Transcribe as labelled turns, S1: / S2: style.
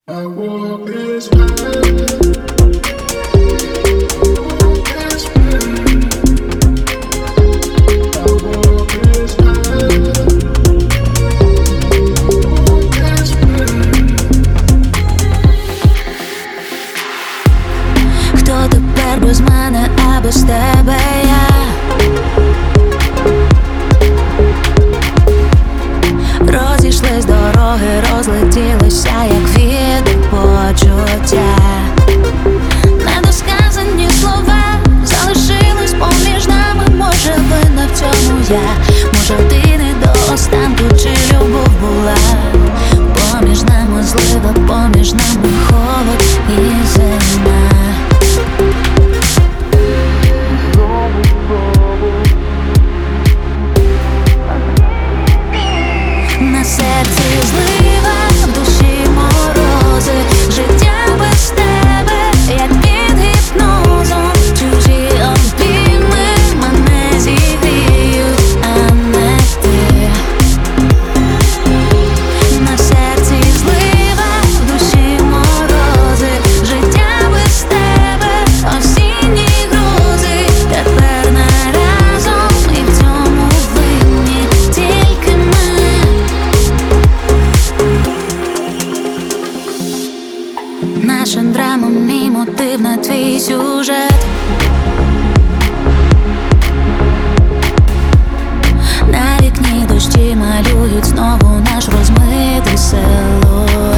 S1: I walk this path.
S2: Хто тепер без мене, а без тебе я? Розійшлись дороги, розлетілися, як вітер почуття. Недосказані слова залишились поміж нами. Може, винна в цьому я, може, ти не до останку, чи любов була. Поміж нами злива, поміж нами холод і зима. На серці злива, в душі морози, життя без тебе, як під гіпнозом. Чужі обійми мене зігріють, а не ти. На серці злива, в душі морози, життя без тебе, осінні грози. Тепер не разом, і в цьому винні тільки ми. Наша драма, мій мотив на твій сюжет. На вікні дощі малюють знову наш розмитий силует.